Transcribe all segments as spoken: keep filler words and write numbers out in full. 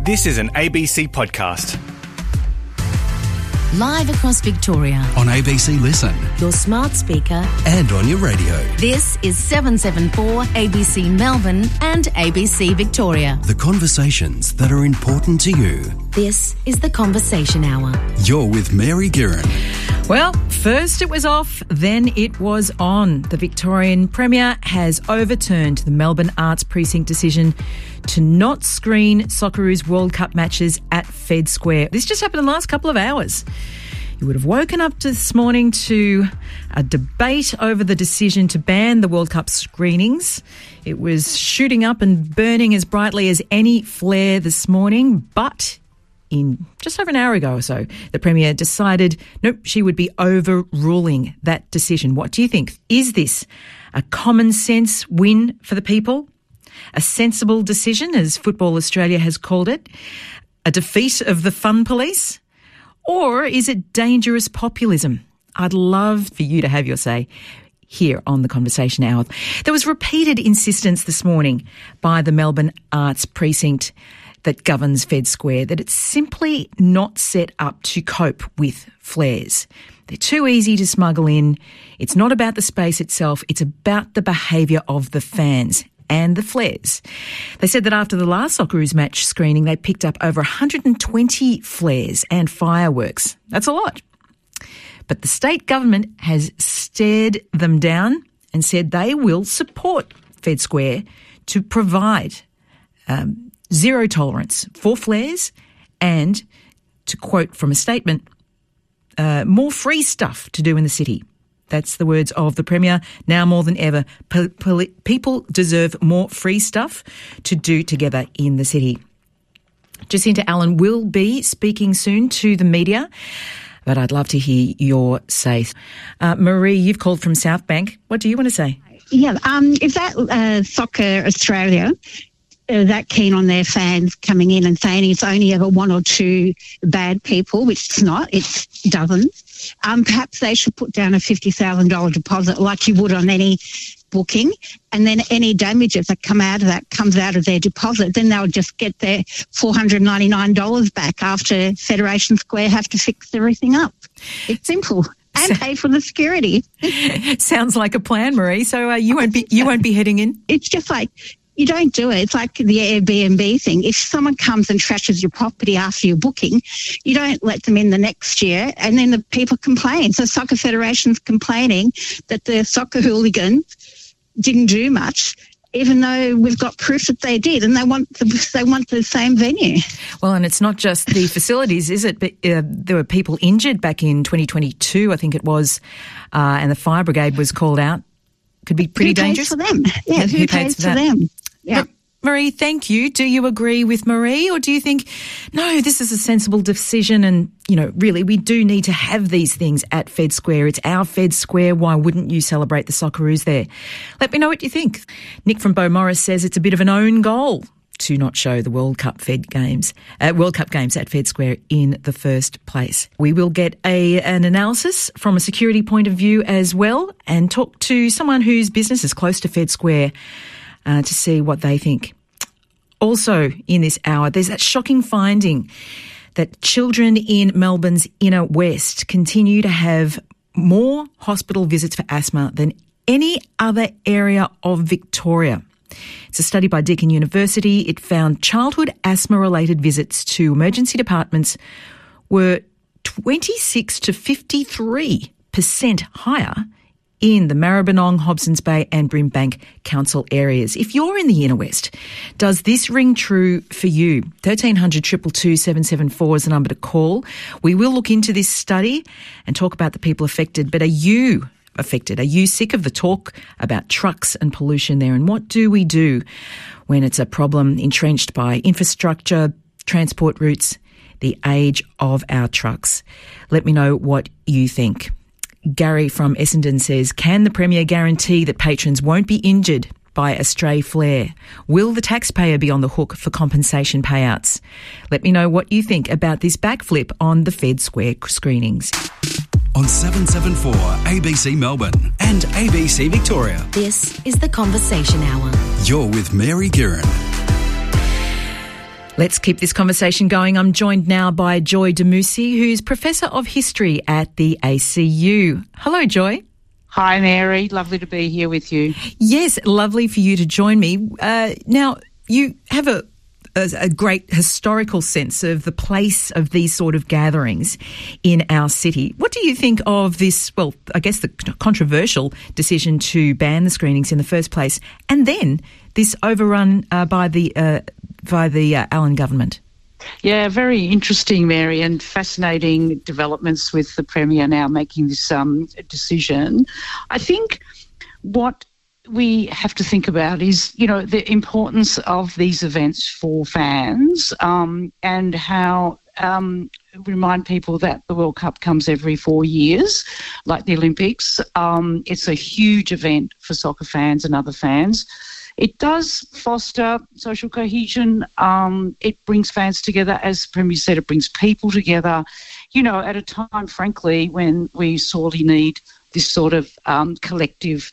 This is an A B C podcast. Live across Victoria. On A B C Listen. Your smart speaker. And on your radio. This is seven seven four A B C Melbourne and A B C Victoria. The conversations that are important to you. This is the Conversation Hour. You're with Mary Guerin. Well, first it was off, then it was on. The Victorian Premier has overturned the Melbourne Arts Precinct decision to not screen Socceroos World Cup matches at Fed Square. This just happened in the last couple of hours. You would have woken up this morning to a debate over the decision to ban the World Cup screenings. It was shooting up and burning as brightly as any flare this morning, but in just over an hour ago or so, the Premier decided, nope, she would be overruling that decision. What do you think? Is this a common sense win for the people? A sensible decision, as Football Australia has called it? A defeat of the fun police? Or is it dangerous populism? I'd love for you to have your say here on the Conversation Hour. There was repeated insistence this morning by the Melbourne Arts Precinct that governs Fed Square that it's simply not set up to cope with flares. They're too easy to smuggle in. It's not about the space itself. It's about the behaviour of the fans and the flares. They said that after the last Socceroos match screening, they picked up over one hundred twenty flares and fireworks. That's a lot. But the state government has stared them down and said they will support Fed Square to provide um, zero tolerance for flares and, to quote from a statement, uh, more free stuff to do in the city. That's the words of the Premier. Now more than ever, po- poli- people deserve more free stuff to do together in the city. Jacinta Allen will be speaking soon to the media, but I'd love to hear your say. Uh, Marie, you've called from South Bank. What do you want to say? Yeah, um, if that uh, Soccer Australia are that keen on their fans coming in and saying it's only ever one or two bad people, which it's not, it's dozens, um, perhaps they should put down a fifty thousand dollars deposit like you would on any booking, and then any damages that come out of that comes out of their deposit. Then they'll just get their four hundred ninety-nine dollars back after Federation Square have to fix everything up. It's simple. And pay for the security. Sounds like a plan, Marie. So uh, you won't be you won't be heading in? It's just like, you don't do it. It's like the Airbnb thing. If someone comes and trashes your property after your booking, you don't let them in the next year, and then the people complain. So Soccer Federation's complaining that the soccer hooligans didn't do much, even though we've got proof that they did, and they want the, they want the same venue. Well, and it's not just the facilities, is it? But uh, there were people injured back in twenty twenty-two, I think it was, uh, and the fire brigade was called out. Could be pretty who dangerous. Who pays for them? Yeah, who, who pays, pays for, for them? Yeah. But Marie, thank you. Do you agree with Marie, or do you think, no, this is a sensible decision and, you know, really we do need to have these things at Fed Square. It's our Fed Square. Why wouldn't you celebrate the Socceroos there? Let me know what you think. Nick from Beaumaris says it's a bit of an own goal to not show the World Cup Fed games, uh, World Cup games at Fed Square in the first place. We will get a an analysis from a security point of view as well, and talk to someone whose business is close to Fed Square uh, to see what they think. Also in this hour, there's that shocking finding that children in Melbourne's inner west continue to have more hospital visits for asthma than any other area of Victoria. It's a study by Deakin University. It found childhood asthma-related visits to emergency departments were twenty-six to fifty-three percent higher in the Maribyrnong, Hobsons Bay and Brimbank council areas. If you're in the inner west, does this ring true for you? thirteen hundred, two two two, seven seven four is the number to call. We will look into this study and talk about the people affected, but are you affected? Are you sick of the talk about trucks and pollution there? And what do we do when it's a problem entrenched by infrastructure, transport routes, the age of our trucks? Let me know what you think. Gary from Essendon says, can the Premier guarantee that patrons won't be injured by a stray flare? Will the taxpayer be on the hook for compensation payouts? Let me know what you think about this backflip on the Fed Square screenings. On seven seven four A B C Melbourne and A B C Victoria. This is the Conversation Hour. You're with Mary Guerin. Let's keep this conversation going. I'm joined now by Joy Demusi, who's Professor of History at the A C U. Hello, Joy. Hi, Mary. Lovely to be here with you. Yes, lovely for you to join me. Uh, now, you have a, a, a great historical sense of the place of these sort of gatherings in our city. What do you think of this, well, I guess the controversial decision to ban the screenings in the first place, and then this overrun uh, by the uh, by the uh, Allen government? Yeah, very interesting, Mary, and fascinating developments with the Premier now making this um, decision. I think what we have to think about is, you know, the importance of these events for fans um, and how um, remind people that the World Cup comes every four years, like the Olympics. Um, it's a huge event for soccer fans and other fans. It does foster social cohesion. Um, it brings fans together. As the Premier said, it brings people together, you know, at a time, frankly, when we sorely need this sort of um, collective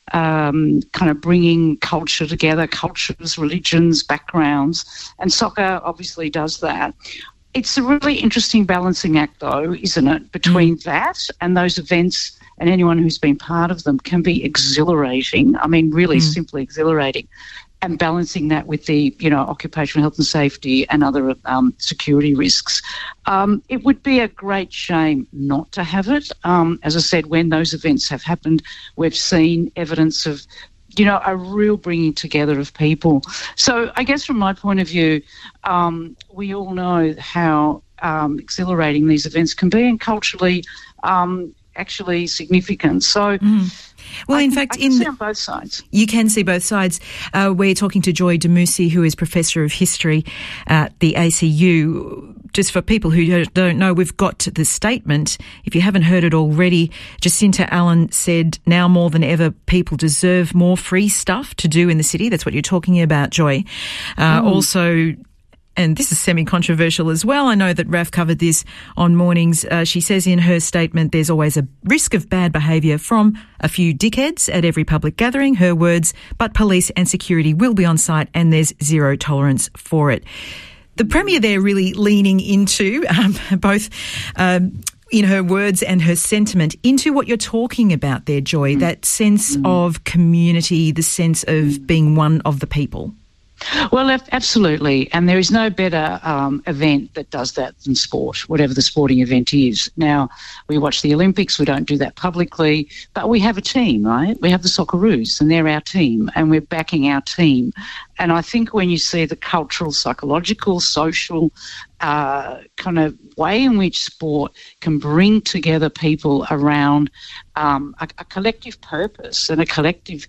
um, kind of bringing culture together, cultures, religions, backgrounds, and soccer obviously does that. It's a really interesting balancing act, though, isn't it, between mm. that and those events, and anyone who's been part of them can be exhilarating. I mean, really mm. simply exhilarating, and balancing that with the, you know, occupational health and safety and other um, security risks. Um, it would be a great shame not to have it. Um, as I said, when those events have happened, we've seen evidence of, you know, a real bringing together of people. So I guess from my point of view, um, we all know how um, exhilarating these events can be, and culturally um, actually significant. So, mm. well, I in can, fact, I can in see on both sides. You can see both sides. Uh, we're talking to Joy Demusi, who is Professor of History at the A C U. Just for people who don't know, we've got the statement. If you haven't heard it already, Jacinta Allen said, now more than ever, people deserve more free stuff to do in the city. That's what you're talking about, Joy. Uh, mm. Also, and this is semi-controversial as well, I know that Raf covered this on Mornings. Uh, she says in her statement, there's always a risk of bad behaviour from a few dickheads at every public gathering, her words, but police and security will be on site and there's zero tolerance for it. The Premier there really leaning into um, both um, in her words and her sentiment into what you're talking about there, Joy, mm. that sense mm. of community, the sense of being one of the people. Well, absolutely. And there is no better um, event that does that than sport, whatever the sporting event is. Now, we watch the Olympics. We don't do that publicly, but we have a team, right? We have the Socceroos, and they're our team, and we're backing our team. And I think when you see the cultural, psychological, social uh, kind of way in which sport can bring together people around um, a, a collective purpose and a collective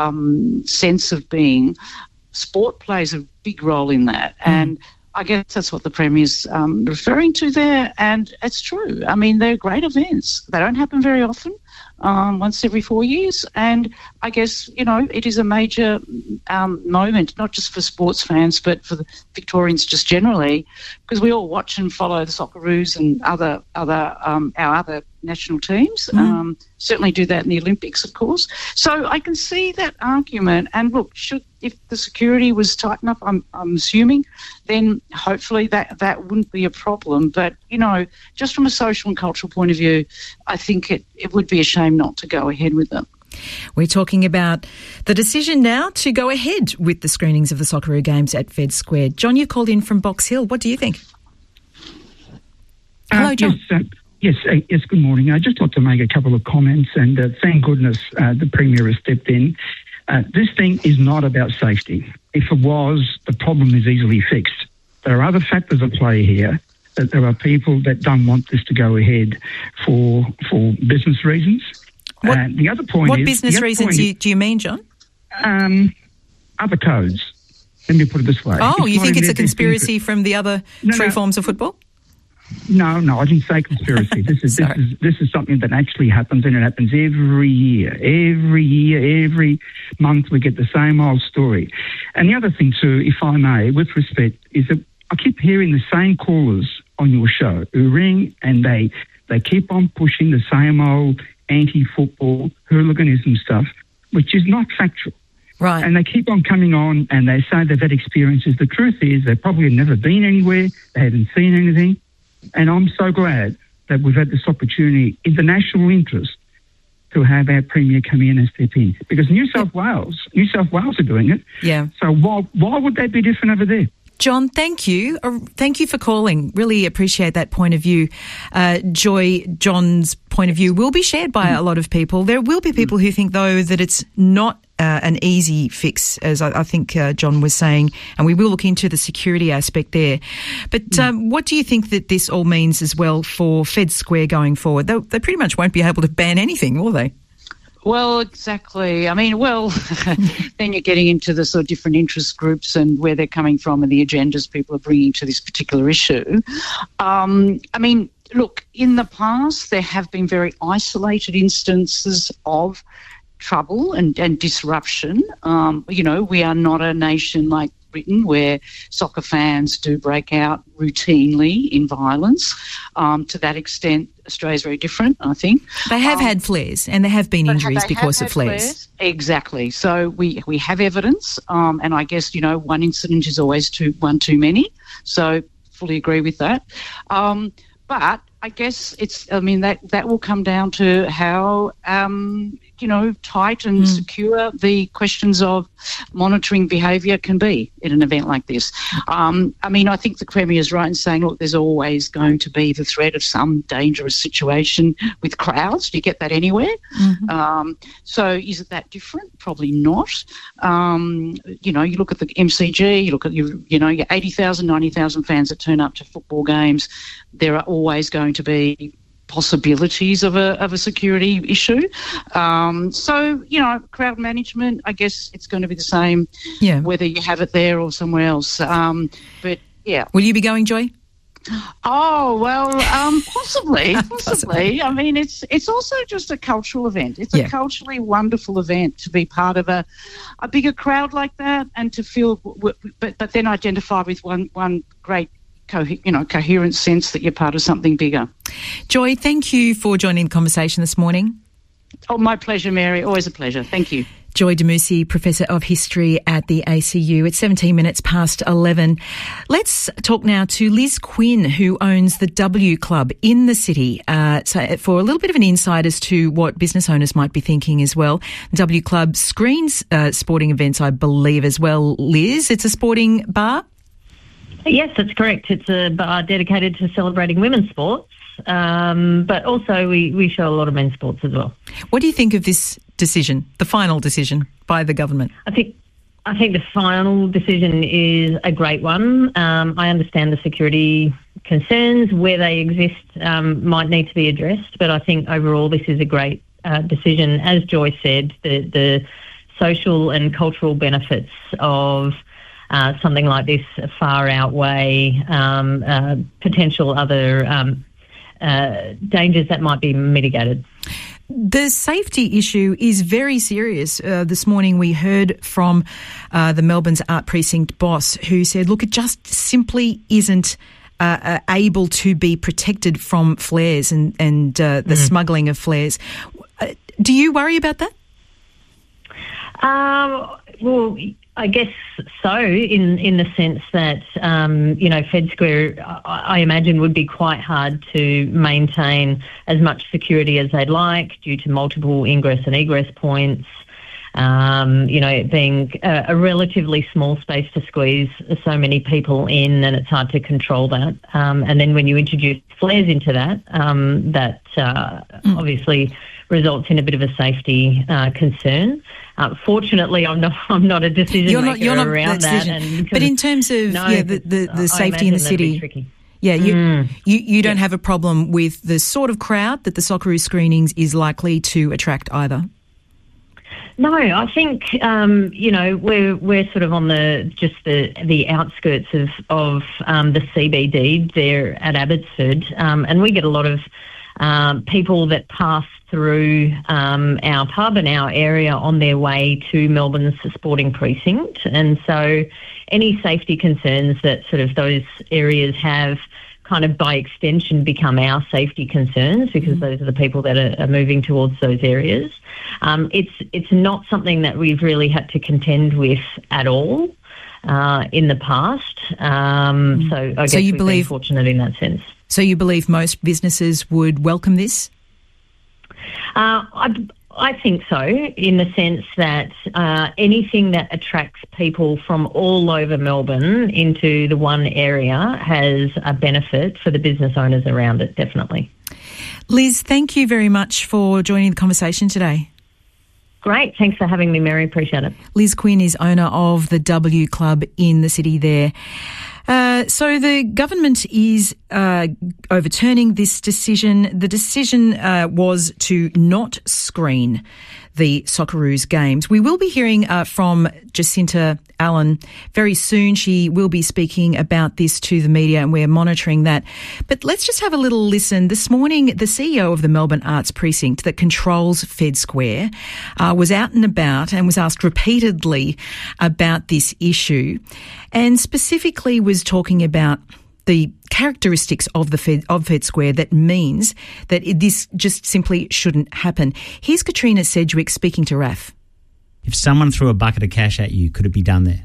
um, sense of being, sport plays a big role in that. Mm. And I guess that's what the Premier's um, referring to there. And it's true. I mean, they're great events. They don't happen very often, um, once every four years. And I guess, you know, it is a major um, moment, not just for sports fans, but for the Victorians just generally, because we all watch and follow the Socceroos and other, other um, our other national teams. Mm. Um, certainly do that in the Olympics, of course. So I can see that argument. And look, should if the security was tight enough, I'm, I'm assuming, then hopefully that, that wouldn't be a problem. But, you know, just from a social and cultural point of view, I think it, it would be a shame not to go ahead with them. We're talking about the decision now to go ahead with the screenings of the Socceroo games at Fed Square. John, you called in from Box Hill. What do you think? Hello, John. Yes, uh, yes, uh, yes, good morning. I just want to make a couple of comments, and uh, thank goodness uh, the Premier has stepped in. Uh, this thing is not about safety. If it was, the problem is easily fixed. There are other factors at play here. That there are people that don't want this to go ahead for for business reasons. What, uh, the other point what is... What business reasons do you, do you mean, John? Um, other codes. Let me put it this way. Oh, it's you think it's a conspiracy interest. from the other no, three no. forms of football? No, no, I didn't say conspiracy. This is this is this is something that actually happens, and it happens every year. Every year, every month, we get the same old story. And the other thing too, if I may, with respect, is that I keep hearing the same callers on your show who ring and they they keep on pushing the same old anti-football hooliganism stuff, which is not factual. Right. And they keep on coming on and they say they've had experiences. The truth is they've probably never been anywhere. They haven't seen anything. And I'm so glad that we've had this opportunity in the national interest to have our Premier come in and step in. Because New South yeah. Wales, New South Wales are doing it. Yeah. So why, why would they be different over there? John, thank you. Uh, thank you for calling. Really appreciate that point of view. Uh, Joy, John's point of view will be shared by mm. a lot of people. There will be people mm. who think, though, that it's not uh, an easy fix, as I, I think uh, John was saying, and we will look into the security aspect there. But mm. um, what do you think that this all means as well for Fed Square going forward? They, they pretty much won't be able to ban anything, will they? Well, exactly. I mean, well, then you're getting into the sort of different interest groups and where they're coming from and the agendas people are bringing to this particular issue. Um, I mean, look, in the past there have been very isolated instances of trouble and, and disruption. Um, you know, we are not a nation like Britain where soccer fans do break out routinely in violence. Um, to that extent, Australia's very different, I think. They have um, had flares and there have been injuries because of flares. flares. Exactly. So we, we have evidence um, and I guess, you know, one incident is always too, one too many. So fully agree with that. Um, but I guess it's, I mean, that, that will come down to how, um, you know, tight and mm. secure the questions of monitoring behaviour can be in an event like this. Um, I mean, I think the Premier is right in saying, look, there's always going to be the threat of some dangerous situation with crowds. Do you get that anywhere? Mm-hmm. Um, so is it that different? Probably not. Um, you know, you look at the M C G, you look at your, you know, your eighty thousand, ninety thousand fans that turn up to football games. There are always going to be possibilities of a of a security issue. Um, so, you know, crowd management, I guess it's going to be the same yeah. whether you have it there or somewhere else. Um, but, yeah. Will you be going, Joy? Oh, well, um, possibly, possibly. possibly. I mean, it's it's also just a cultural event. It's yeah. a culturally wonderful event to be part of a, a bigger crowd like that and to feel, but, but then identify with one, one great Co- you know, coherent sense that you're part of something bigger. Joy, thank you for joining the conversation this morning. Oh, my pleasure, Mary. Always a pleasure. Thank you. Joy Demusi, Professor of History at the A C U. It's seventeen minutes past eleven. Let's talk now to Liz Quinn, who owns the W Club in the city, uh, so for a little bit of an insight as to what business owners might be thinking as well. The W Club screens uh, sporting events, I believe, as well. Liz, it's a sporting bar? Yes, that's correct. It's a bar dedicated to celebrating women's sports, um, but also we, we show a lot of men's sports as well. What do you think of this decision, the final decision by the government? I think I think the final decision is a great one. Um, I understand the security concerns where they exist um, might need to be addressed, but I think overall this is a great uh, decision. As Joy said, the, the social and cultural benefits of Uh, something like this far outweigh um, uh, potential other um, uh, dangers that might be mitigated. The safety issue is very serious. Uh, this morning we heard from uh, the Melbourne's Art Precinct boss who said, look, it just simply isn't uh, uh, able to be protected from flares and, and uh, the mm. smuggling of flares. Uh, do you worry about that? Um, well, I guess so, in, in the sense that, um, you know, Fed Square, I, I imagine, would be quite hard to maintain as much security as they'd like due to multiple ingress and egress points, um, you know, it being a, a relatively small space to squeeze so many people in, and it's hard to control that. Um, and then when you introduce flares into that, um, that uh, mm. obviously results in a bit of a safety uh, concern. Uh, fortunately, I'm not. I'm not a decision you're maker not, you're not around that. that and, but in terms of no, yeah, the the, the safety in the city, yeah, you mm. you, you don't yeah. have a problem with the sort of crowd that the Socceroos screenings is likely to attract either. No, I think um, you know we're we're sort of on the just the the outskirts of of um, the C B D there at Abbotsford, um, and we get a lot of um, people that pass through um, our pub and our area on their way to Melbourne's sporting precinct. And so any safety concerns that sort of those areas have kind of by extension become our safety concerns, because mm-hmm. those are the people that are, are moving towards those areas. Um, it's it's not something that we've really had to contend with at all uh, in the past. Um, mm-hmm. So I guess so you we've believe, been fortunate in that sense. So you believe most businesses would welcome this? Uh, I, I think so, in the sense that uh, anything that attracts people from all over Melbourne into the one area has a benefit for the business owners around it, definitely. Liz, thank you very much for joining the conversation today. Great. Thanks for having me, Mary. Appreciate it. Liz Quinn is owner of the W Club in the city there. Uh, so the government is uh, overturning this decision. The decision uh, was to not screen the Socceroos games. We will be hearing uh, from Jacinta Allen very soon. She will be speaking about this to the media, and we're monitoring that. But let's just have a little listen. This morning, the C E O of the Melbourne Arts Precinct that controls Fed Square uh, was out and about and was asked repeatedly about this issue, and specifically was talking about the characteristics of the Fed, of Fed Square that means that it, this just simply shouldn't happen. Here's Katrina Sedgwick speaking to R A F. If someone threw a bucket of cash at you, could it be done there?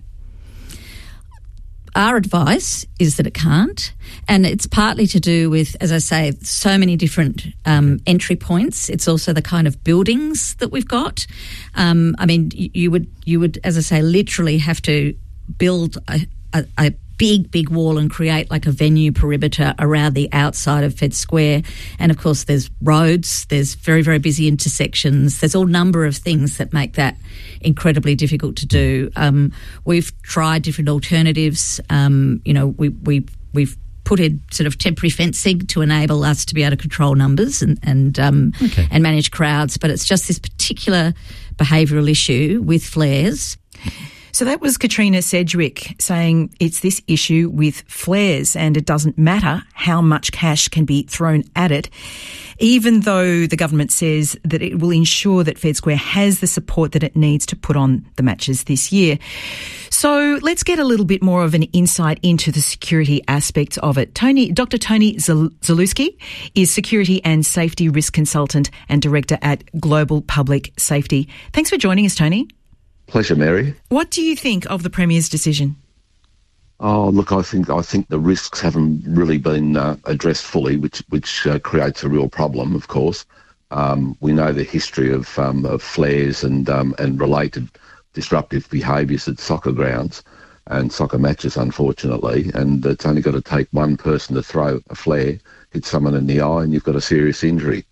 Our advice is that it can't, and it's partly to do with, as I say, so many different um, entry points. It's also the kind of buildings that we've got. Um, I mean, you, you would, you would, as I say, literally have to build a, a, a big, big wall and create like a venue perimeter around the outside of Fed Square. And of course there's roads, there's very, very busy intersections. There's all number of things that make that incredibly difficult to do. Um, we've tried different alternatives. Um, you know, we, we, we've put in sort of temporary fencing to enable us to be able to control numbers and, and, um, okay. and manage crowds. But it's just this particular behavioural issue with flares. So that was Katrina Sedgwick saying it's this issue with flares, and it doesn't matter how much cash can be thrown at it, even though the government says that it will ensure that Fed Square has the support that it needs to put on the matches this year. So let's get a little bit more of an insight into the security aspects of it. Tony, Doctor Tony Zalewski is Security and Safety Risk Consultant and Director at Global Public Safety. Thanks for joining us, Tony. Pleasure, Mary. What do you think of the Premier's decision? Oh, look, I think I think the risks haven't really been uh, addressed fully, which which uh, creates a real problem. Of course, um, we know the history of um, of flares and um, and related disruptive behaviours at soccer grounds and soccer matches, unfortunately. And it's only got to take one person to throw a flare, hit someone in the eye, and you've got a serious injury.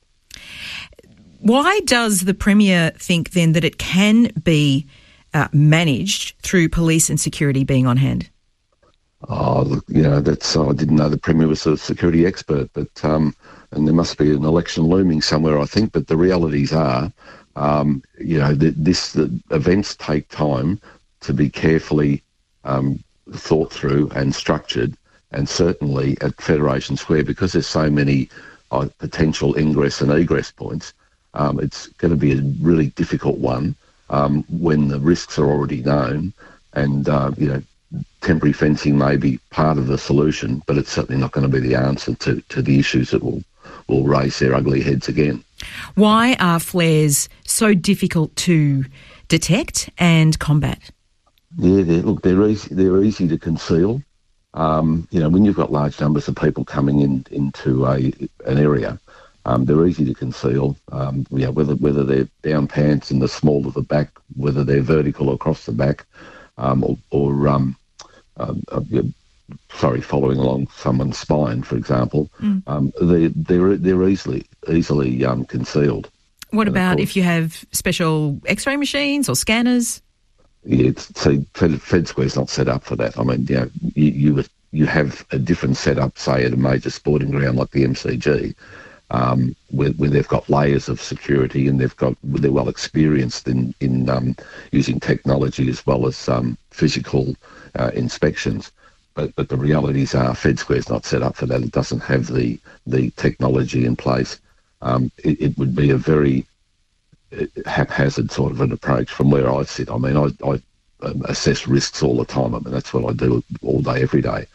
Why does the Premier think then that it can be Uh, managed through police and security being on hand? Oh, look, you know, that's, I didn't know the Premier was a security expert, but, um, and there must be an election looming somewhere, I think, but the realities are, um, you know, the, this, the events take time to be carefully um, thought through and structured, and certainly at Federation Square, because there's so many uh, potential ingress and egress points, um, it's going to be a really difficult one. Um, when the risks are already known, and, uh, you know, temporary fencing may be part of the solution, but it's certainly not going to be the answer to, to the issues that will, will raise their ugly heads again. Why are flares so difficult to detect and combat? Yeah, they're, look, they're easy, they're easy to conceal. Um, you know, when you've got large numbers of people coming in into a an area, Um, they're easy to conceal, um, you know, whether whether they're down pants in the small of the back, whether they're vertical across the back, um, or, or um, uh, uh, sorry, following along someone's spine, for example. Mm. Um, they, they're they're easily easily um, concealed. What about if you have special X-ray machines or scanners? Yeah, it's, see, Fed, Fed Square's not set up for that. I mean, you know, you you, you have a different setup, say, at a major sporting ground like the M C G. Um, where, where they've got layers of security, and they've got they're well experienced in in um, using technology as well as um, physical uh, inspections. But but the realities are, Fed Square's not set up for that. It doesn't have the the technology in place. Um, it, it would be a very haphazard sort of an approach from where I sit. I mean, I, I assess risks all the time. I mean, that's what I do all day, every day.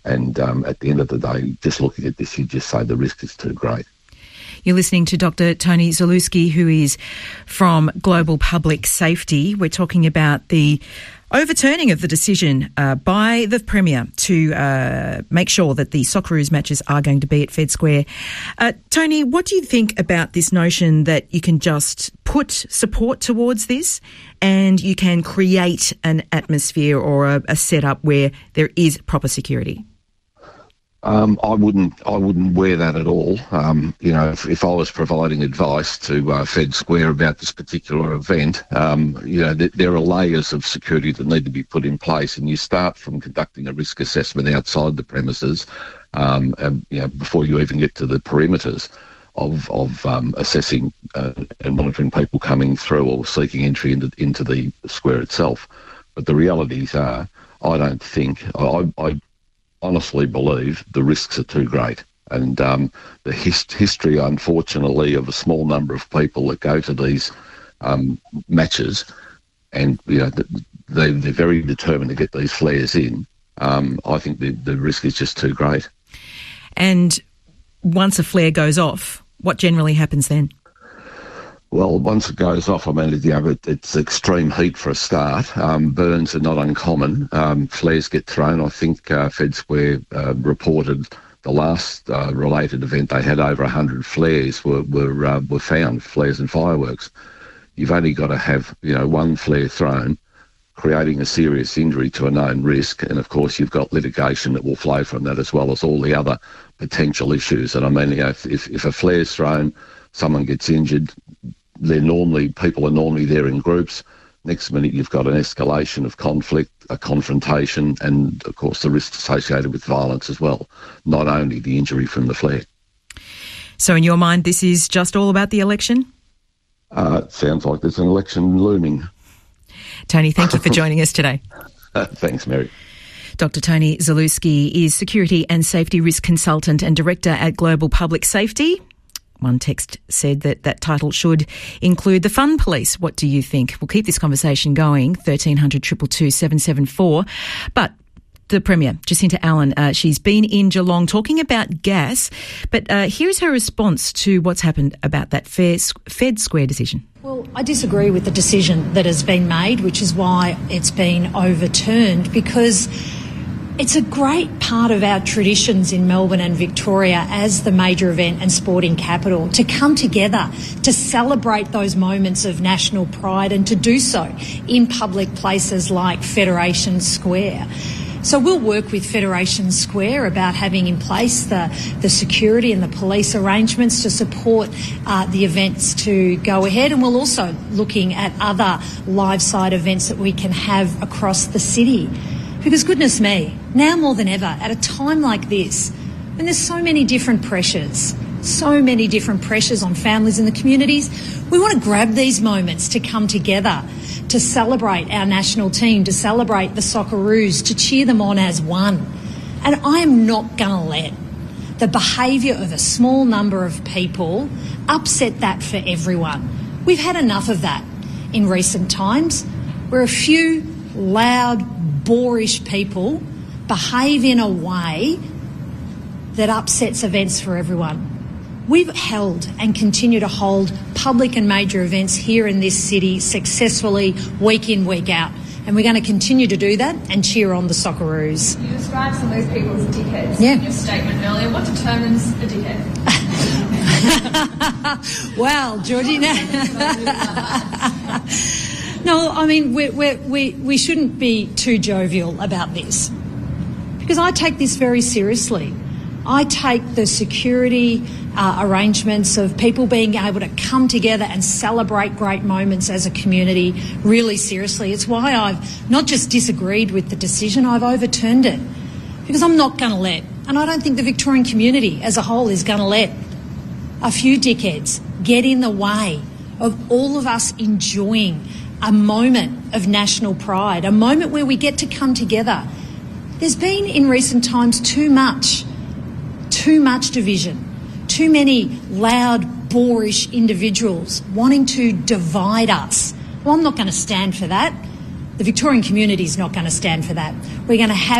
And um, at the end of the day, just looking at this, you just say the risk is too great. You're listening to Doctor Tony Zalewski, who is from Global Public Safety. We're talking about the overturning of the decision uh, by the Premier to uh, make sure that the Socceroos matches are going to be at Fed Square. Uh, Tony, what do you think about this notion that you can just put support towards this and you can create an atmosphere or a, a setup where there is proper security? Um, I wouldn't. I wouldn't wear that at all. Um, you know, if, if I was providing advice to uh, Fed Square about this particular event, um, you know, th- there are layers of security that need to be put in place, and you start from conducting a risk assessment outside the premises, um, and, you know, before you even get to the perimeters of of um, assessing uh, and monitoring people coming through or seeking entry into into the square itself. But the realities are, I don't think I. I honestly believe the risks are too great. And um, the his- history, unfortunately, of a small number of people that go to these um, matches, and you know they, they're very determined to get these flares in, um, I think the, the risk is just too great. And once a flare goes off, what generally happens then? Well, once it goes off, I mean, you know, it's extreme heat for a start. Um, burns are not uncommon. Um, flares get thrown. I think uh, Fed Square uh, reported the last uh, related event they had over one hundred flares were were, uh, were found, flares and fireworks. You've only got to have, you know, one flare thrown, creating a serious injury to a known risk, and of course you've got litigation that will flow from that, as well as all the other potential issues. And I mean, you know, if, if, if a flare's thrown, someone gets injured, they're normally, people are normally there in groups. Next minute you've got an escalation of conflict, a confrontation, and of course the risks associated with violence as well, not only the injury from the flare. So in your mind, this is just all about the election? Uh, it sounds like there's an election looming. Tony, thank you for joining us today. Uh, thanks, Mary. Doctor Tony Zalewski is Security and Safety Risk Consultant and Director at Global Public Safety. One text said that that title should include the Fun Police. What do you think? We'll keep this conversation going, thirteen hundred, two two two, seven seven four. But the Premier, Jacinta Allen, uh, she's been in Geelong talking about gas, but uh, here's her response to what's happened about that Fed Square decision. Well, I disagree with the decision that has been made, which is why it's been overturned, because it's a great part of our traditions in Melbourne and Victoria as the major event and sporting capital to come together to celebrate those moments of national pride and to do so in public places like Federation Square. So we'll work with Federation Square about having in place the, the security and the police arrangements to support uh, the events to go ahead, and we're also looking at other live-side events that we can have across the city. Because goodness me, now more than ever, at a time like this, when there's so many different pressures, so many different pressures on families and the communities, we want to grab these moments to come together, to celebrate our national team, to celebrate the Socceroos, to cheer them on as one. And I am not going to let the behaviour of a small number of people upset that for everyone. We've had enough of that in recent times, where a few loud, boorish people behave in a way that upsets events for everyone. We've held and continue to hold public and major events here in this city successfully week in, week out. And we're going to continue to do that and cheer on the Socceroos. You described some of those people as dickheads yeah. in your statement earlier. What determines a dickhead? Well, Georgina... No, I mean, we we we we shouldn't be too jovial about this, because I take this very seriously. I take the security uh, arrangements of people being able to come together and celebrate great moments as a community really seriously. It's why I've not just disagreed with the decision, I've overturned it, because I'm not going to let, and I don't think the Victorian community as a whole is going to let a few dickheads get in the way of all of us enjoying a moment of national pride, a moment where we get to come together. There's been in recent times too much, too much division, too many loud, boorish individuals wanting to divide us. Well, I'm not going to stand for that. The Victorian community is not going to stand for that. We're going to have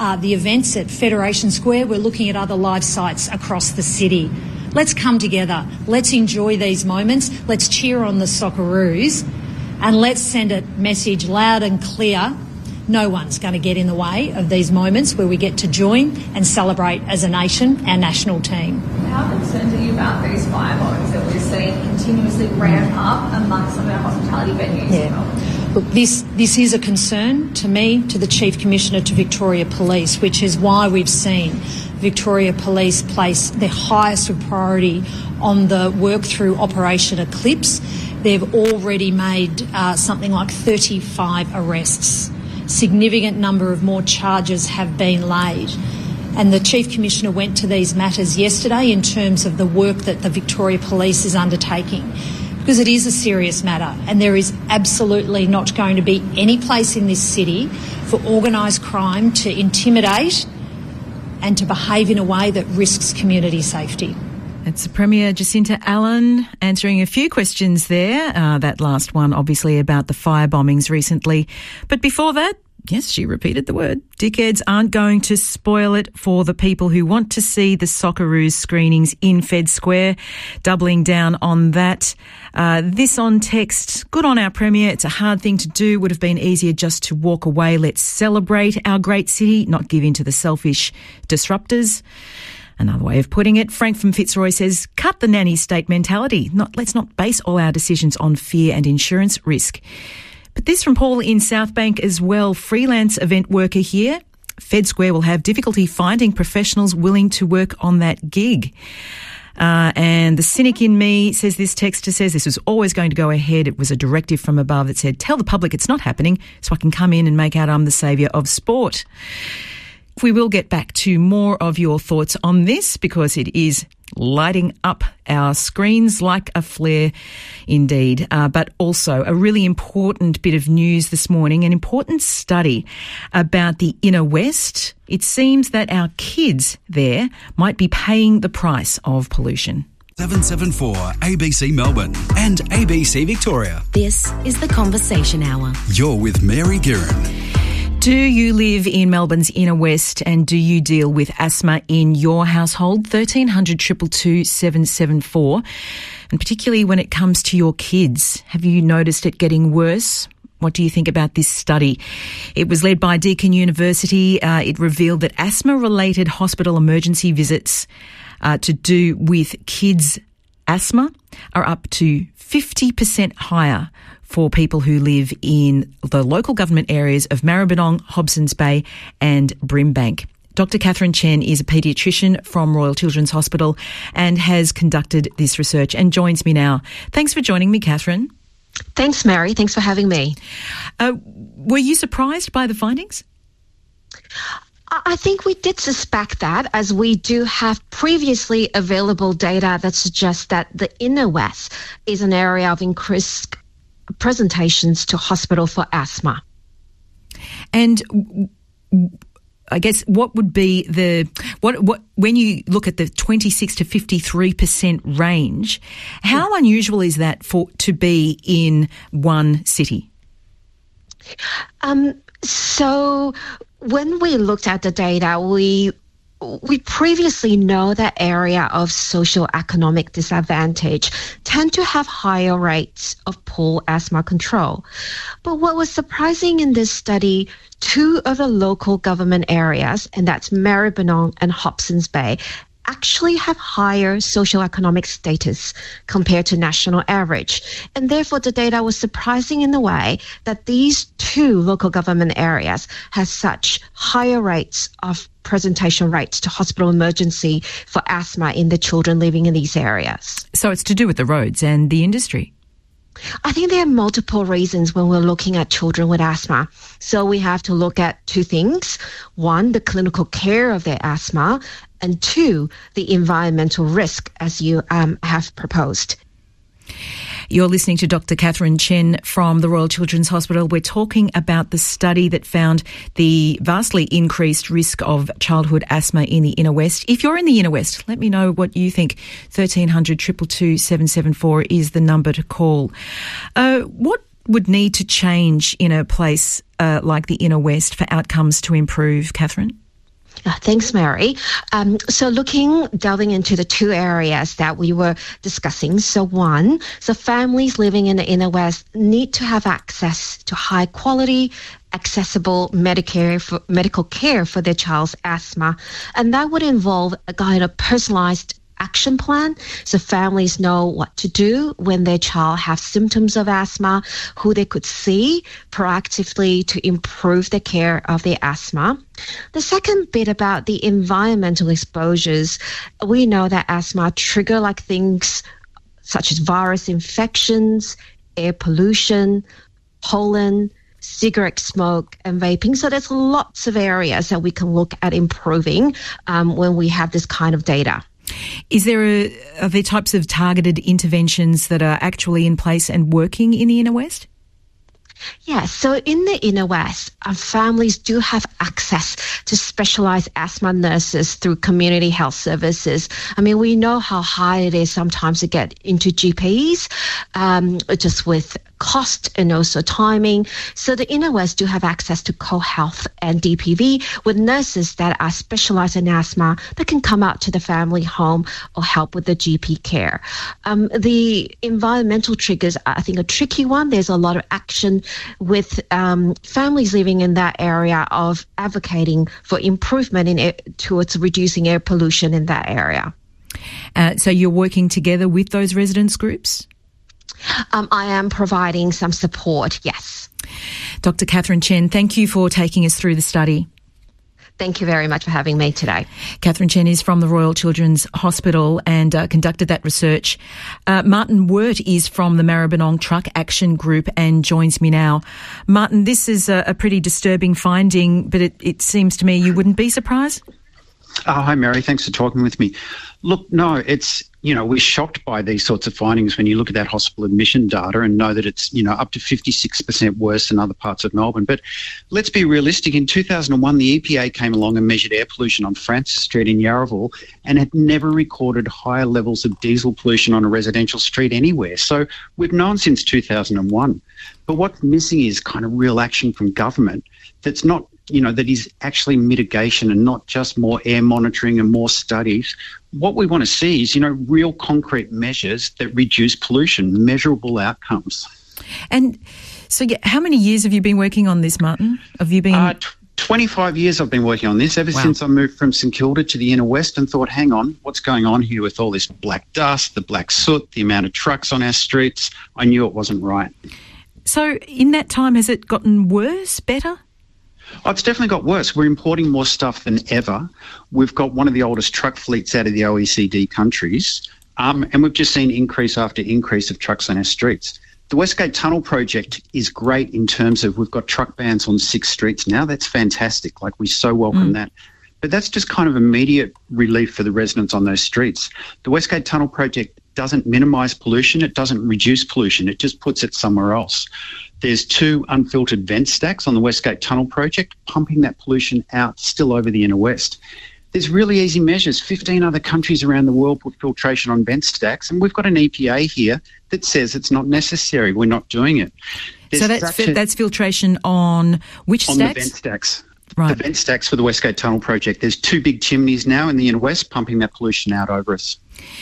uh, the events at Federation Square, we're looking at other live sites across the city. Let's come together. Let's enjoy these moments. Let's cheer on the Socceroos, and let's send a message loud and clear. No one's going to get in the way of these moments where we get to join and celebrate as a nation our national team. How concerned are you about these firebombs that we're seeing continuously ramp up amongst some of our hospitality venues? Yeah. Look, this, this is a concern to me, to the Chief Commissioner, to Victoria Police, which is why we've seen Victoria Police place their highest priority on the work through Operation Eclipse. They've already made uh, something like thirty-five arrests. Significant number of more charges have been laid. And the Chief Commissioner went to these matters yesterday in terms of the work that the Victoria Police is undertaking, because it is a serious matter, and there is absolutely not going to be any place in this city for organised crime to intimidate and to behave in a way that risks community safety. It's Premier Jacinta Allen answering a few questions there. Uh, that last one, obviously, about the fire bombings recently. But before that, yes, she repeated the word. Dickheads aren't going to spoil it for the people who want to see the Socceroos screenings in Fed Square. Doubling down on that. Uh, this on text. Good on our Premier. It's a hard thing to do. Would have been easier just to walk away. Let's celebrate our great city, not give in to the selfish disruptors. Another way of putting it, Frank from Fitzroy says, cut the nanny state mentality. Not, let's not base all our decisions on fear and insurance risk. But this from Paul in Southbank as well, freelance event worker here. Fed Square will have difficulty finding professionals willing to work on that gig. Uh, and the cynic in me says, this texter says, this was always going to go ahead. It was a directive from above that said, tell the public it's not happening so I can come in and make out I'm the saviour of sport. We will get back to more of your thoughts on this because it is lighting up our screens like a flare indeed. Uh, but also a really important bit of news this morning, an important study about the inner west. It seems that our kids there might be paying the price of pollution. seven seven four A B C Melbourne and A B C Victoria. This is the Conversation Hour. You're with Mary Guerin. Do you live in Melbourne's inner west and do you deal with asthma in your household? thirteen hundred, two two two, seven seven four. And particularly when it comes to your kids, have you noticed it getting worse? What do you think about this study? It was led by Deakin University. Uh, it revealed that asthma-related hospital emergency visits uh, to do with kids' asthma are up to fifty percent higher for people who live in the local government areas of Maribyrnong, Hobsons Bay and Brimbank. Doctor Catherine Chen is a paediatrician from Royal Children's Hospital and has conducted this research and joins me now. Thanks for joining me, Catherine. Thanks, Mary. Thanks for having me. Uh, were you surprised by the findings? I think we did suspect that, as we do have previously available data that suggests that the inner west is an area of increased presentations to hospital for asthma. And I guess what would be the what what when you look at the twenty-six to fifty-three percent range, how unusual is that for to be in one city? Um, so when we looked at the data, we we previously know that area of socioeconomic disadvantage tend to have higher rates of poor asthma control. But what was surprising in this study, two of the local government areas, and that's Maribyrnong and Hobsons Bay, actually have higher socioeconomic status compared to national average. And therefore, the data was surprising in the way that these two local government areas have such higher rates of presentation rates to hospital emergency for asthma in the children living in these areas. So it's to do with the roads and the industry? I think there are multiple reasons when we're looking at children with asthma. So we have to look at two things. One, the clinical care of their asthma, and two, the environmental risk, as you um, have proposed. You're listening to Doctor Catherine Chen from the Royal Children's Hospital. We're talking about the study that found the vastly increased risk of childhood asthma in the inner west. If you're in the inner west, let me know what you think. thirteen hundred, two two two, seven seven four is the number to call. Uh, what would need to change in a place uh, like the inner west for outcomes to improve, Catherine? Uh, thanks, Mary. Um, so looking, delving into the two areas that we were discussing. So one, so families living in the inner west need to have access to high quality, accessible Medicare for, medical care for their child's asthma. And that would involve a kind of personalized action plan, so families know what to do when their child has symptoms of asthma, who they could see proactively to improve the care of their asthma. The second bit about the environmental exposures, we know that asthma trigger like things such as virus infections, air pollution, pollen, cigarette smoke and vaping. So there's lots of areas that we can look at improving um, when we have this kind of data. Is there a, are there types of targeted interventions that are actually in place and working in the inner west? Yeah, so in the inner west, our families do have access to specialised asthma nurses through community health services. I mean, we know how hard it is sometimes to get into G Ps, um, just with cost and also timing. So the inner west do have access to co-health and D P V with nurses that are specialised in asthma that can come out to the family home or help with the G P care. Um, the environmental triggers are, I think, a tricky one. There's a lot of action with um, families living in that area of advocating for improvement in air, towards reducing air pollution in that area. Uh, so you're working together with those residents groups? Um, I am providing some support, yes. Doctor Catherine Chen, thank you for taking us through the study. Thank you very much for having me today. Catherine Chen is from the Royal Children's Hospital and uh, conducted that research. Uh, Martin Wirt is from the Maribyrnong Truck Action Group and joins me now. Martin, this is a, a pretty disturbing finding, but it, it seems to me you wouldn't be surprised? Oh, hi, Mary. Thanks for talking with me. Look, no, it's, you know, we're shocked by these sorts of findings when you look at that hospital admission data and know that it's, you know, up to fifty-six percent worse than other parts of Melbourne. But let's be realistic. In two thousand one, the E P A came along and measured air pollution on Francis Street in Yarraville and had never recorded higher levels of diesel pollution on a residential street anywhere. So we've known since two thousand one. But what's missing is kind of real action from government that's not, you know, that is actually mitigation and not just more air monitoring and more studies. What we want to see is, you know, real concrete measures that reduce pollution, measurable outcomes. And so yeah, how many years have you been working on this, Martin? Have you been... Uh, t- twenty-five years I've been working on this, ever wow. since I moved from St Kilda to the inner west and thought, hang on, what's going on here with all this black dust, the black soot, the amount of trucks on our streets? I knew it wasn't right. So in that time, has it gotten worse, better? Oh, it's definitely got worse. We're importing more stuff than ever. We've got one of the oldest truck fleets out of the O E C D countries, um, and we've just seen increase after increase of trucks on our streets. The Westgate Tunnel project is great in terms of we've got truck bans on six streets now. That's fantastic. Like, we so welcome mm. that. But that's just kind of immediate relief for the residents on those streets. The Westgate Tunnel project doesn't minimise pollution. It doesn't reduce pollution. It just puts it somewhere else. There's two unfiltered vent stacks on the Westgate Tunnel project, pumping that pollution out still over the inner west. There's really easy measures. fifteen other countries around the world put filtration on vent stacks, and we've got an E P A here that says it's not necessary. We're not doing it. There's so that's fi- a, that's filtration on which on stacks? On the vent stacks. Right. The vent stacks for the Westgate Tunnel project. There's two big chimneys now in the inner west pumping that pollution out over us.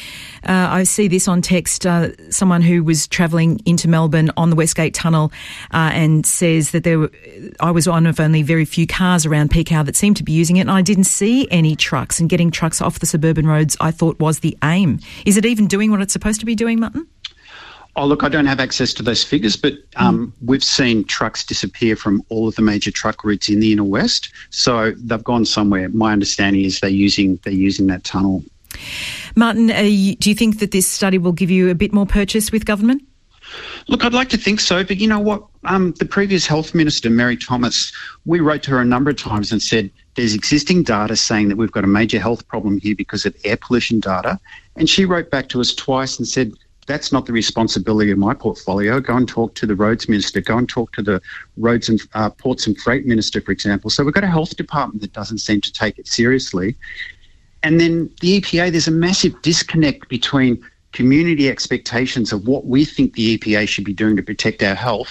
Uh, I see this on text, uh, someone who was travelling into Melbourne on the Westgate Tunnel uh, and says that there were, I was one of only very few cars around peak hour that seemed to be using it, and I didn't see any trucks, and getting trucks off the suburban roads I thought was the aim. Is it even doing what it's supposed to be doing, Martin? Oh, look, I don't have access to those figures, but um, mm. we've seen trucks disappear from all of the major truck routes in the inner west, so they've gone somewhere. My understanding is they're using they're using that tunnel. Martin, uh, do you think that this study will give you a bit more purchase with government? Look, I'd like to think so, but you know what? Um, the previous Health Minister, Mary Thomas, we wrote to her a number of times and said there's existing data saying that we've got a major health problem here because of air pollution data. And she wrote back to us twice and said, that's not the responsibility of my portfolio. Go and talk to the Roads Minister. Go and talk to the Roads and uh, Ports and Freight Minister, for example. So we've got a health department that doesn't seem to take it seriously. And then the E P A, there's a massive disconnect between community expectations of what we think the E P A should be doing to protect our health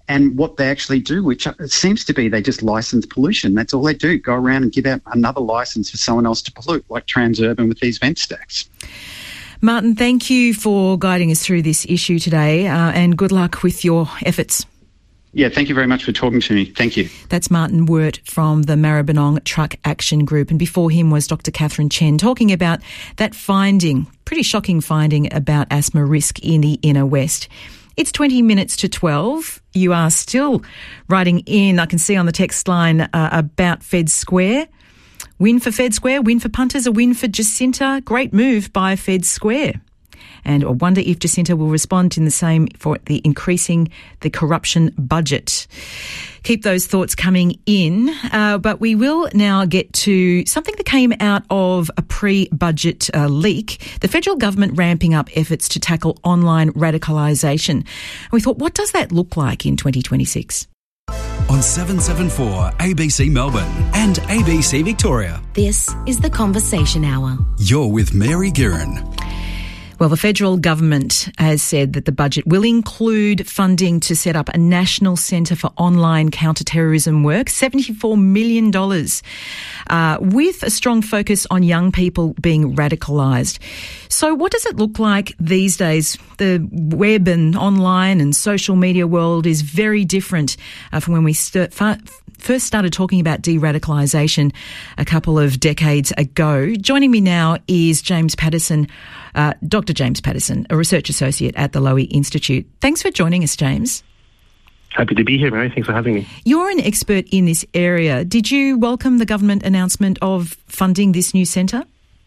and what they actually do, which seems to be they just license pollution. That's all they do, go around and give out another license for someone else to pollute, like Transurban with these vent stacks. Martin, thank you for guiding us through this issue today, uh, and good luck with your efforts. Yeah, thank you very much for talking to me. Thank you. That's Martin Wirt from the Maribyrnong Truck Action Group. And before him was Doctor Catherine Chen talking about that finding, pretty shocking finding about asthma risk in the inner west. It's twenty minutes to twelve. You are still writing in, I can see on the text line, uh, about Feds Square. Win for Feds Square, win for punters, a win for Jacinta. Great move by Feds Square. And I wonder if Jacinta will respond in the same for the increasing the corruption budget. Keep those thoughts coming in. Uh, but we will now get to something that came out of a pre-budget uh, leak. The federal government ramping up efforts to tackle online radicalisation. And we thought, what does that look like in twenty twenty-six? On seven seventy-four A B C Melbourne and A B C Victoria. This is the Conversation Hour. You're with Mary Guerin. Well, the federal government has said that the budget will include funding to set up a national centre for online counter-terrorism work, seventy-four million dollars, uh, with a strong focus on young people being radicalised. So what does it look like these days? The web and online and social media world is very different uh, from when we st- fa- first started talking about de-radicalisation a couple of decades ago. Joining me now is James Patterson, uh, Doctor James Patterson, a research associate at the Lowy Institute. Thanks for joining us, James. Happy to be here, Mary. Thanks for having me. You're an expert in this area. Did you welcome the government announcement of funding this new centre?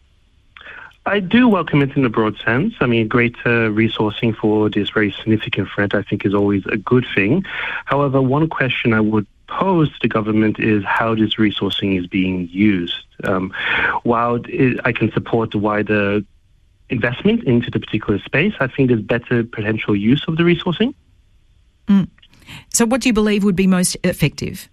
I do welcome it in a broad sense. I mean, greater resourcing for this very significant threat, I think, is always a good thing. However, one question I would pose to the government is how this resourcing is being used. Um, while it, I can support the wider investment into the particular space, I think there's better potential use of the resourcing. Mm. So what do you believe would be most effective?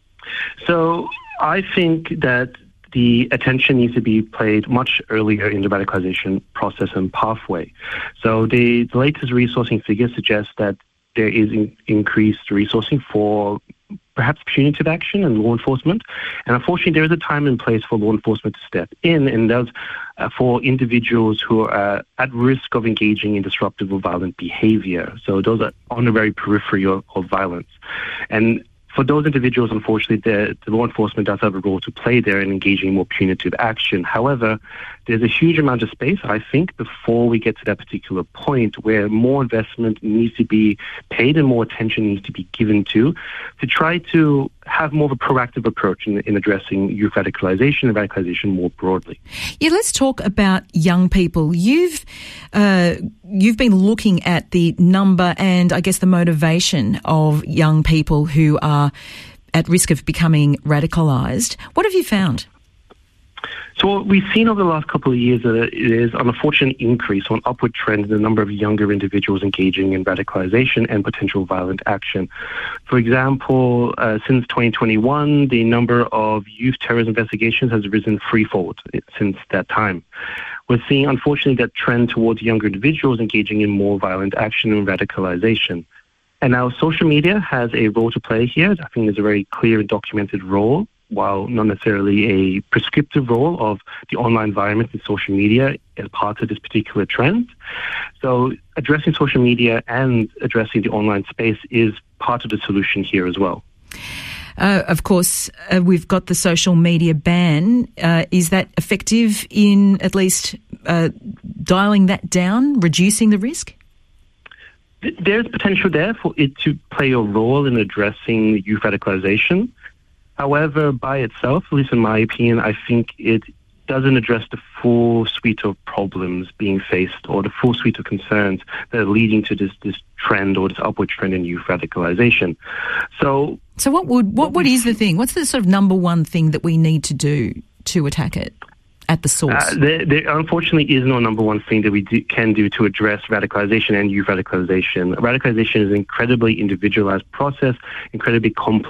So I think that the attention needs to be played much earlier in the radicalization process and pathway. So the, the latest resourcing figures suggest that there is in, increased resourcing for perhaps punitive action and law enforcement. And unfortunately, there is a time and place for law enforcement to step in, and those uh, for individuals who are at risk of engaging in disruptive or violent behavior. So those are on the very periphery of, of violence. And for those individuals, unfortunately, the, the law enforcement does have a role to play there in engaging in more punitive action. However, there's a huge amount of space, I think, before we get to that particular point where more investment needs to be paid and more attention needs to be given to, to try to have more of a proactive approach in, in addressing youth radicalization and radicalization more broadly. Yeah, let's talk about young people. You've uh, you've been looking at the number and, I guess, the motivation of young people who are at risk of becoming radicalised. What have you found? So what we've seen over the last couple of years uh, is an unfortunate increase or an upward trend in the number of younger individuals engaging in radicalization and potential violent action. For example, uh, since twenty twenty-one, the number of youth terrorism investigations has risen threefold since that time. We're seeing, unfortunately, that trend towards younger individuals engaging in more violent action and radicalization. And now social media has a role to play here. I think there's a very clear and documented role, while not necessarily a prescriptive role of the online environment and social media as part of this particular trend. So addressing social media and addressing the online space is part of the solution here as well. Uh, of course, uh, we've got the social media ban. Uh, is that effective in at least uh, dialing that down, reducing the risk? There's potential there for it to play a role in addressing youth radicalization. However, by itself, at least in my opinion, I think it doesn't address the full suite of problems being faced or the full suite of concerns that are leading to this, this trend or this upward trend in youth radicalization. So, so what would what what is the thing? What's the sort of number one thing that we need to do to attack it at the source? Uh, there, there unfortunately is no number one thing that we do, can do to address radicalization and youth radicalization. Radicalization is an incredibly individualized process, incredibly complex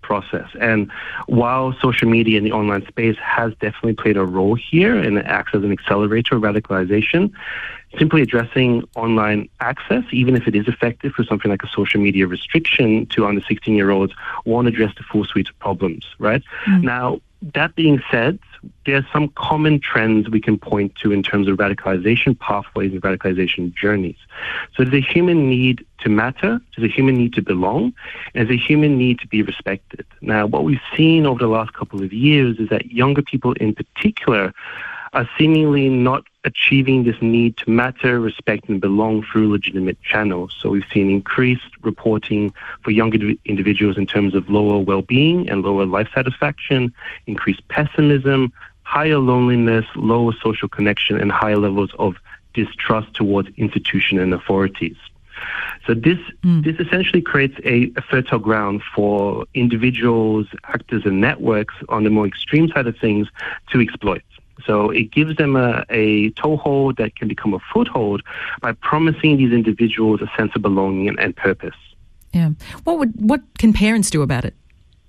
process. And while social media and the online space has definitely played a role here and it acts as an accelerator of radicalization, simply addressing online access, even if it is effective for something like a social media restriction to under sixteen-year-olds, won't address the full suite of problems, right? Mm. Now, that being said, there are some common trends we can point to in terms of radicalization pathways and radicalization journeys. So there's a human need to matter, there's a human need to belong, and there's a human need to be respected. Now, what we've seen over the last couple of years is that younger people in particular are seemingly not achieving this need to matter, respect, and belong through legitimate channels. So we've seen increased reporting for younger individuals in terms of lower well-being and lower life satisfaction, increased pessimism, higher loneliness, lower social connection, and higher levels of distrust towards institutions and authorities. So this mm. this essentially creates a, a fertile ground for individuals, actors, and networks on the more extreme side of things to exploit. So it gives them a, a toehold that can become a foothold by promising these individuals a sense of belonging and, and purpose. Yeah. What would what can parents do about it?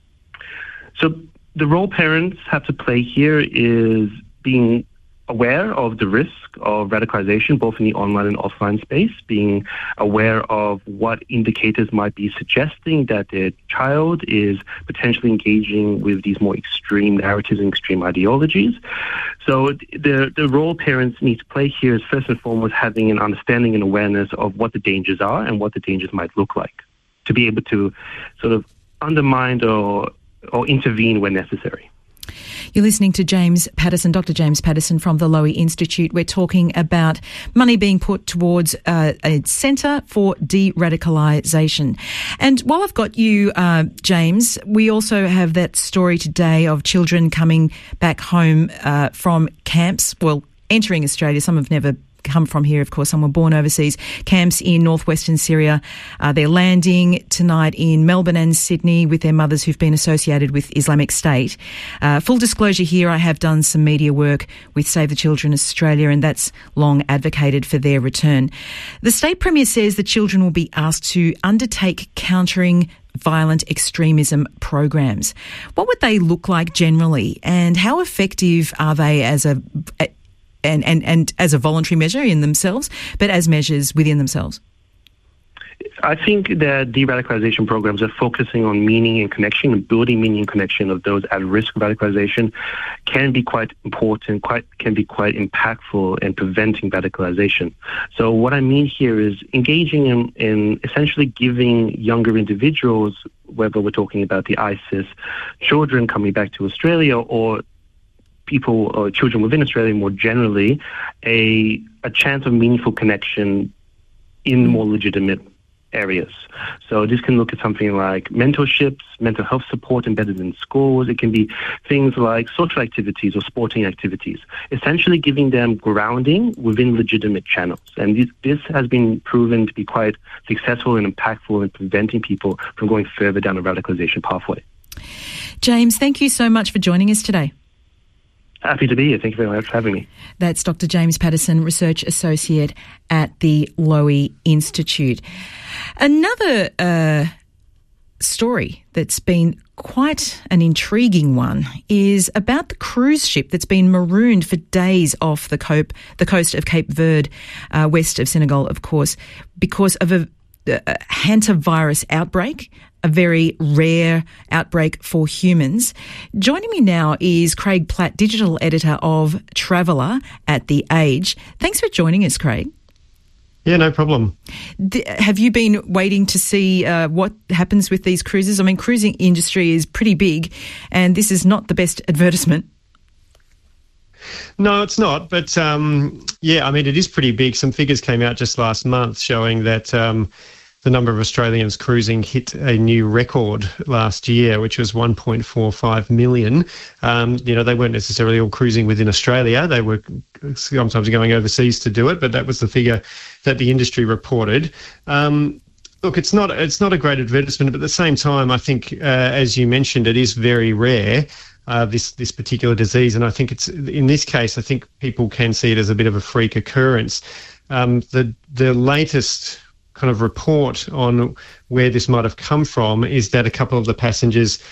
So the role parents have to play here is being aware of the risk of radicalization, both in the online and offline space, being aware of what indicators might be suggesting that their child is potentially engaging with these more extreme narratives and extreme ideologies. So the, the role parents need to play here is first and foremost having an understanding and awareness of what the dangers are and what the dangers might look like, to be able to sort of undermine or, or intervene when necessary. You're listening to James Patterson, Doctor James Patterson from the Lowy Institute. We're talking about money being put towards uh, a centre for de-radicalisation. And while I've got you, uh, James, we also have that story today of children coming back home uh, from camps, well, entering Australia. Some have never come from here, of course. Some were born overseas. Camps in northwestern Syria. Uh, they're landing tonight in Melbourne and Sydney with their mothers who've been associated with Islamic State. Uh, full disclosure here, I have done some media work with Save the Children Australia, and that's long advocated for their return. The State Premier says the children will be asked to undertake countering violent extremism programs. What would they look like generally, and how effective are they as a, a And, and, and as a voluntary measure in themselves, but as measures within themselves? I think that de-radicalization programs are focusing on meaning and connection and building meaning and connection of those at risk of radicalization can be quite important, quite can be quite impactful in preventing radicalization. So what I mean here is engaging in, in essentially giving younger individuals, whether we're talking about the ISIS children coming back to Australia or people or children within Australia more generally, a a chance of meaningful connection in more legitimate areas. So this can look at something like mentorships, mental health support embedded in schools. It can be things like social activities or sporting activities, essentially giving them grounding within legitimate channels. And this, this has been proven to be quite successful and impactful in preventing people from going further down a radicalization pathway. James, thank you so much for joining us today. Happy to be here. Thank you very much for having me. That's Doctor James Patterson, Research Associate at the Lowy Institute. Another uh, story that's been quite an intriguing one is about the cruise ship that's been marooned for days off the, cope, the coast of Cape Verde, uh, west of Senegal, of course, because of a, a hantavirus outbreak, a very rare outbreak for humans. Joining me now is Craig Platt, digital editor of Traveller at The Age. Thanks for joining us, Craig. Yeah, no problem. D- have you been waiting to see uh, what happens with these cruises? I mean, cruising industry is pretty big, and this is not the best advertisement. No, it's not. But, um, yeah, I mean, it is pretty big. Some figures came out just last month showing that Um, the number of Australians cruising hit a new record last year, which was one point four five million. Um, you know, they weren't necessarily all cruising within Australia. They were sometimes going overseas to do it, but that was the figure that the industry reported. Um, look, it's not it's not a great advertisement, but at the same time, I think, uh, as you mentioned, it is very rare. Uh, this this particular disease, and I think it's in this case, I think people can see it as a bit of a freak occurrence. Um, the the latest kind of report on where this might have come from is that a couple of the passengers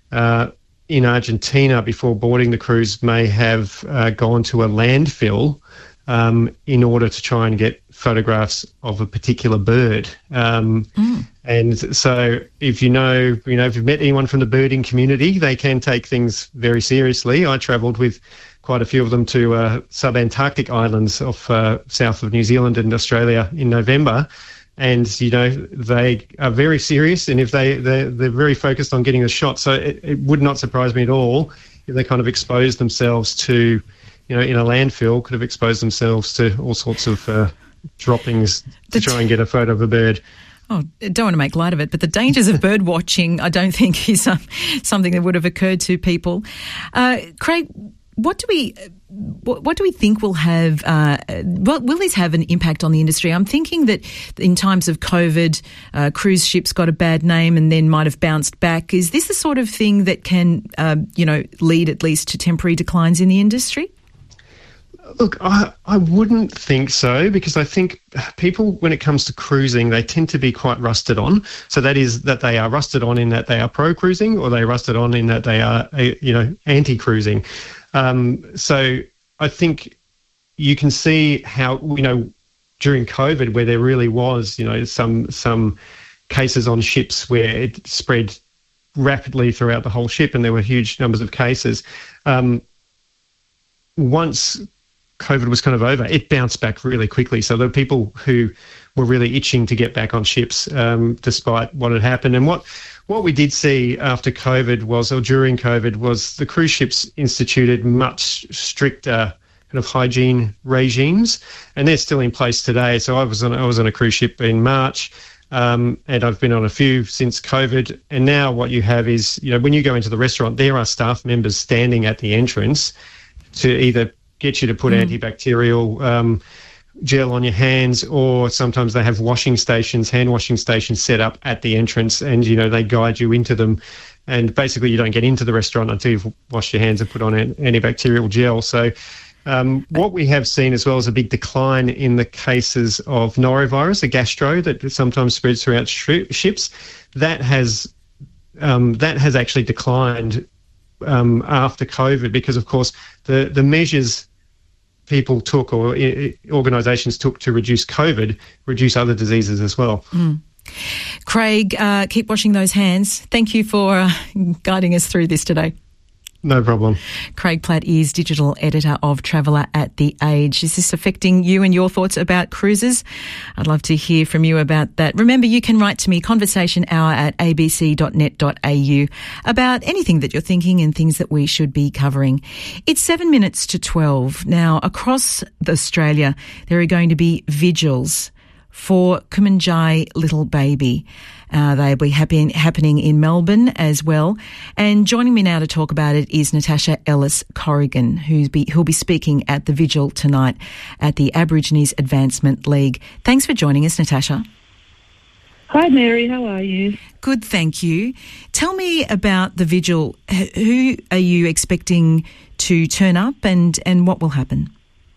uh, in Argentina before boarding the cruise may have uh, gone to a landfill um, in order to try and get photographs of a particular bird. Um, mm. And so if you know, you know, if you've met anyone from the birding community, they can take things very seriously. I travelled with quite a few of them to uh, sub-Antarctic islands off uh, south of New Zealand and Australia in November. And, you know, they are very serious, and if they, they're, they're very focused on getting the shot. So it, it would not surprise me at all if they kind of exposed themselves to, you know, in a landfill, could have exposed themselves to all sorts of uh, droppings to try and get a photo of a bird. Oh, I don't want to make light of it, but the dangers of bird watching I don't think is um, something that would have occurred to people. Uh, Craig, what do we... What, what do we think will have, uh, will, will this have an impact on the industry? I'm thinking that in times of COVID, uh, cruise ships got a bad name and then might have bounced back. Is this the sort of thing that can, uh, you know, lead at least to temporary declines in the industry? Look, I, I wouldn't think so, because I think people, when it comes to cruising, they tend to be quite rusted on. So that is that they are rusted on in that they are pro-cruising, or they rusted on in that they are, you know, anti-cruising. Um, so I think you can see how, you know, during COVID, where there really was, you know, some some cases on ships where it spread rapidly throughout the whole ship and there were huge numbers of cases. Um, once COVID was kind of over, it bounced back really quickly. So there were people who were really itching to get back on ships, um, despite what had happened. And what what we did see after COVID was, or during COVID, was the cruise ships instituted much stricter kind of hygiene regimes, and they're still in place today. So I was on I was on a cruise ship in March, um, and I've been on a few since COVID. And now what you have is, you know, when you go into the restaurant, there are staff members standing at the entrance to either get you to put mm. antibacterial um, gel on your hands, or sometimes they have washing stations, hand washing stations set up at the entrance, and, you know, they guide you into them. And basically you don't get into the restaurant until you've washed your hands and put on an antibacterial gel. So um, what we have seen as well is a big decline in the cases of norovirus, a gastro that sometimes spreads throughout sh- ships. That has um, that has actually declined um, after COVID, because, of course, the, the measures people took, or I- organisations took, to reduce COVID, reduce other diseases as well. Mm. Craig, uh, keep washing those hands. Thank you for uh, guiding us through this today. No problem. Craig Platt is digital editor of Traveller at The Age. Is this affecting you and your thoughts about cruises? I'd love to hear from you about that. Remember, you can write to me, conversation hour at a b c dot net dot a u, about anything that you're thinking and things that we should be covering. It's seven minutes to twelve. Now, across Australia, there are going to be vigils for Kumanjai Little Baby. Uh, they'll be happen- happening in Melbourne as well. And joining me now to talk about it is Natasha Ellis-Corrigan, who's be, who'll be speaking at the vigil tonight at the Aborigines Advancement League. Thanks for joining us, Natasha. Hi, Mary. How are you? Good, thank you. Tell me about the vigil. H- who are you expecting to turn up, and, and what will happen?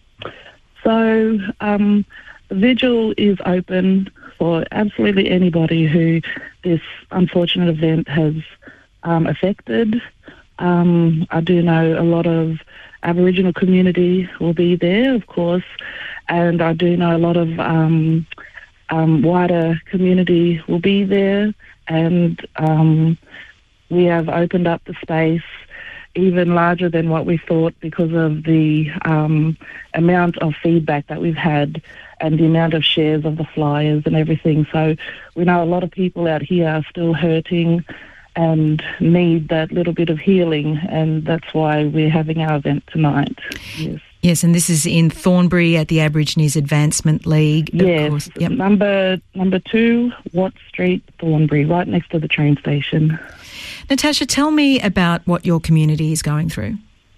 So, um, the vigil is open for absolutely anybody who this unfortunate event has um, affected. Um, I do know a lot of Aboriginal community will be there, of course, and I do know a lot of um, um, wider community will be there, and um, we have opened up the space even larger than what we thought, because of the um, amount of feedback that we've had and the amount of shares of the flyers and everything. So we know a lot of people out here are still hurting and need that little bit of healing, and that's why we're having our event tonight. Yes. Yes, and this is in Thornbury at the Aborigines Advancement League. Yes, of course. Yep. number number two, Watt Street, Thornbury, right next to the train station. Natasha, tell me about what your community is going through.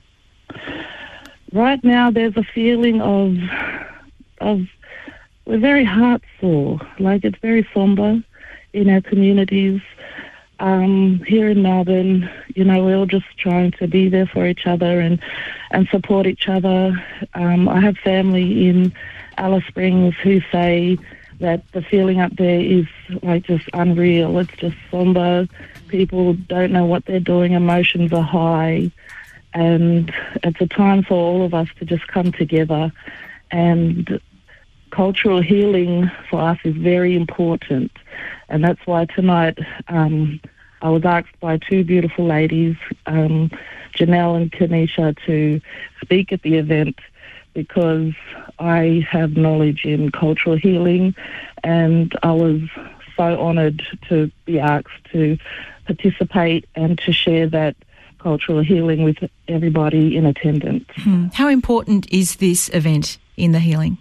Right now, there's a feeling of of we're very heartsore. Like, it's very somber in our communities. Um, here in Melbourne, you know, we're all just trying to be there for each other and, and support each other. Um, I have family in Alice Springs who say that the feeling up there is, like, just unreal. It's just somber. People don't know what they're doing. Emotions are high. And it's a time for all of us to just come together. And cultural healing for us is very important. And that's why tonight um, I was asked by two beautiful ladies, um, Janelle and Kanisha, to speak at the event because I have knowledge in cultural healing, and I was so honoured to be asked to participate and to share that cultural healing with everybody in attendance. Hmm. How important is this event in the healing?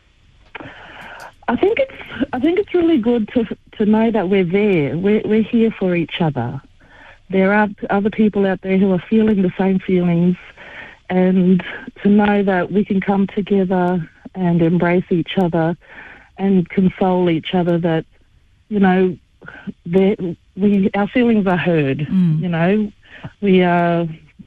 I think it's I think it's really good to to know that we're there. We're we're here for each other. There are other people out there who are feeling the same feelings, and to know that we can come together and embrace each other and console each other. That you know, we our feelings are heard. Mm. You know, we are.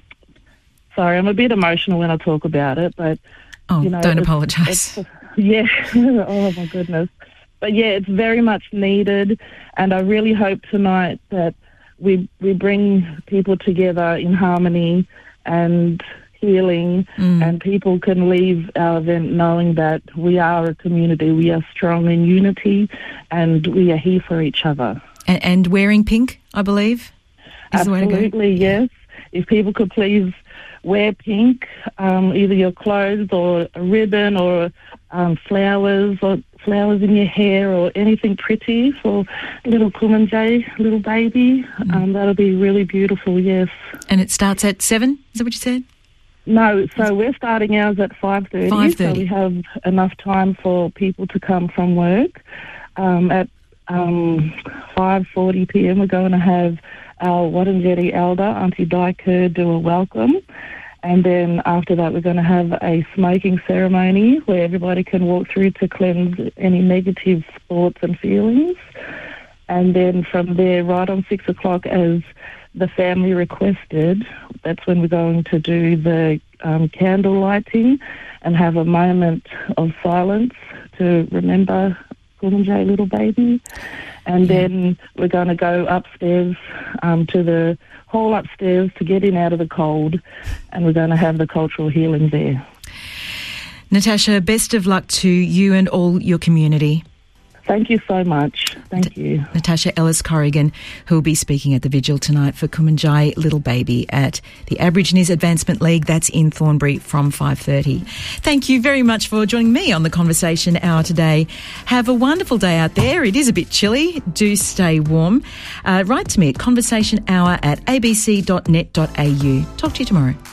Sorry, I'm a bit emotional when I talk about it, but oh, you know, don't it's, apologise. It's, yeah. Oh my goodness. But yeah, it's very much needed, and I really hope tonight that we we bring people together in harmony and healing, mm. and people can leave our event knowing that we are a community, we are strong in unity, and we are here for each other. And, and wearing pink, I believe, is Absolutely, the way to go? Yes. If people could please wear pink, um, either your clothes or a ribbon or um, flowers or flowers in your hair or anything pretty for little Kumanjayi, little baby. Mm. Um, that'll be really beautiful, yes. And it starts at seven, is that what you said? No, so we're starting ours at five thirty, five thirty. So we have enough time for people to come from work. Um, at um, five forty p.m. we're going to have our Wurundjeri elder, Auntie Dai Kerr, do a welcome. And then after that, we're going to have a smoking ceremony where everybody can walk through to cleanse any negative thoughts and feelings. And then from there, right on six o'clock, as the family requested, that's when we're going to do the um, candle lighting and have a moment of silence to remember Kumanjayi, little baby. And then we're going to go upstairs um, to the hall upstairs to get in out of the cold, and we're going to have the cultural healing there. Natasha, best of luck to you and all your community. Thank you so much. Thank you. Natasha Ellis-Corrigan, who will be speaking at the vigil tonight for Kumanjayi Little Baby at the Aborigines Advancement League. That's in Thornbury from five thirty. Thank you very much for joining me on the Conversation Hour today. Have a wonderful day out there. It is a bit chilly. Do stay warm. Uh, write to me at conversationhour at a b c dot net dot a u. Talk to you tomorrow.